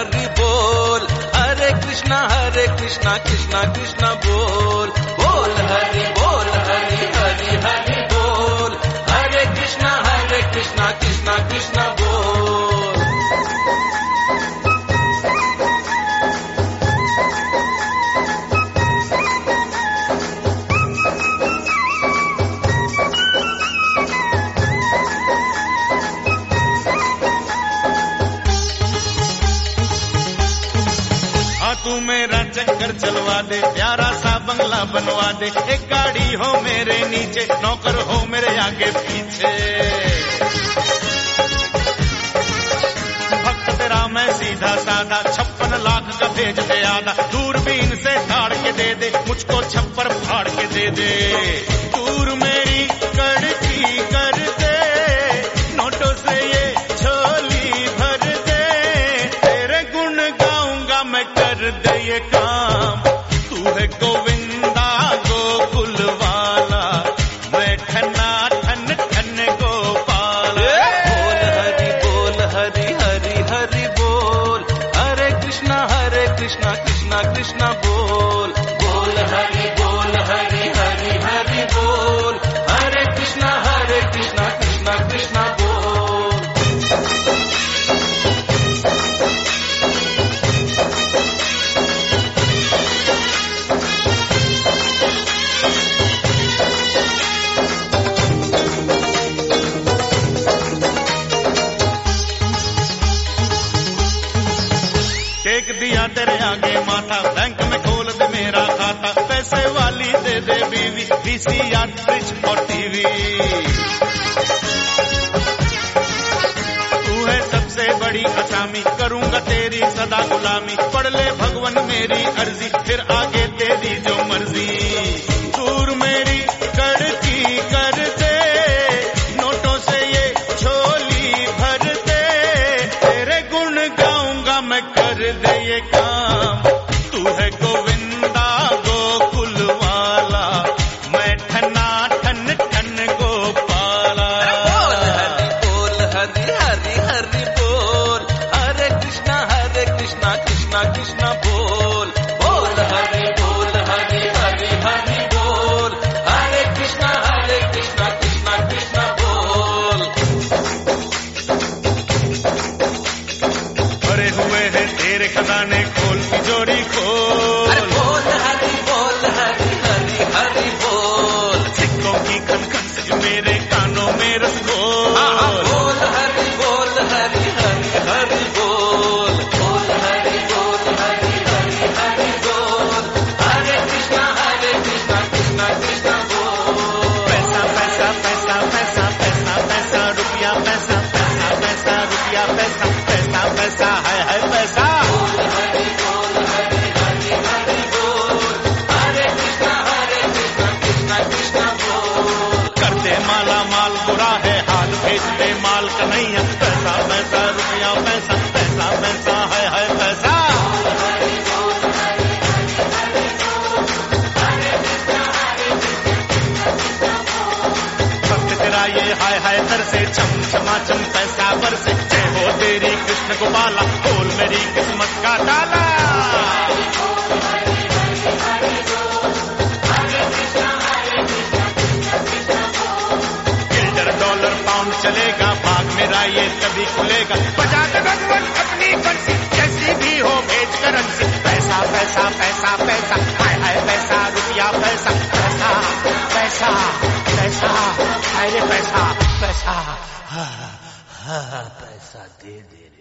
हरि बोल, हरे कृष्णा कृष्णा कृष्णा बोल, बोल हरि हरि हरि बोल, हरे कृष्णा कृष्णा कृष्णा बोल। तू मेरा चक्कर चलवा दे, प्यारा सा बंगला बनवा दे, एक गाड़ी हो मेरे नीचे, नौकर हो मेरे आगे पीछे। भक्त तेरा मैं सीधा साधा, 56 लाख का भेज दे आधा, दूरबीन से ताड़ के दे दे, मुझको छप्पर फाड़ के दे दे। दूर मेरी कड़की कर दे, नोटों से ये झोली भर दे, तेरे गुण गाऊंगा मैं कर दे ये काम। तू है गोविंदा गोकुल वाला, मैं ठन्ना ठन ठन गोपाल। बोल हरि हरि बोल, हरे कृष्णा कृष्णा कृष्णा बोल, बोल हरि हरि हरि बोल, हरे कृष्णा कृष्णा कृष्णा बोल। टेक दिया तेरे आगे माथा, बैंक में खोल दे मेरा खाता, पैसे वाली दे दे बीवी, पीसी या फ्रिज और टीवी। तू है सबसे बड़ी असामी, करूंगा तेरी सदा गुलामी, पढ़ ले भगवान मेरी अर्जी, फिर आगे तेरी जो मर्जी। दूर मेरी कड़की कर दे, नोटों से ये झोली भर दे, तेरे गुण गाऊंगा मैं कर दे ये काम। तू है गोविंदा गोकुल वाला, मैं ठन्ना ठन ठन गोपाला। बोल हरि हरि बोल, हरे कृष्णा कृष्णा कृष्णा बोल, बोल हरि हरि हरि बोल, हरे कृष्णा कृष्णा कृष्णा बोल। भरे हुए हैं तेरे खजाने, खोल तिजोरी खोल। बोल हरि हरि बोल, सिक्कों की खन खन से मेरे कानों में रस घोल। बोल हरि हरि हरि बोल, बोल हरि हरि बोल, हरे कृष्णा कृष्णा कृष्णा बोल। पैसा पैसा पैसा पैसा पैसा पैसा रुपया, पैसा पैसा पैसा रुपया, पैसा पैसा पैसा है पैसा। करते माला माल बुरा है हाल, भेजते माल कन्हैया, पैसा पैसा रुपया, पैसा पैसा पैसा है पैसा। भक्त तेरा ये हाय तर से, छम छमा छम पैसा बरसे, जय हो तेरी कृष्ण गोपाला, खोल मेरी किस्मत का ताला। $, पाउंड चलेगा, भाग मेरा ये तभी खुलेगा, बजा के भगवान अपनी बंसी, जैसी भी हो भेज करेंसी। पैसा पैसा पैसा पैसा हाय पैसा रुपया, पैसा पैसा पैसा पैसा हाय पैसा पैसा पैसा दे दे।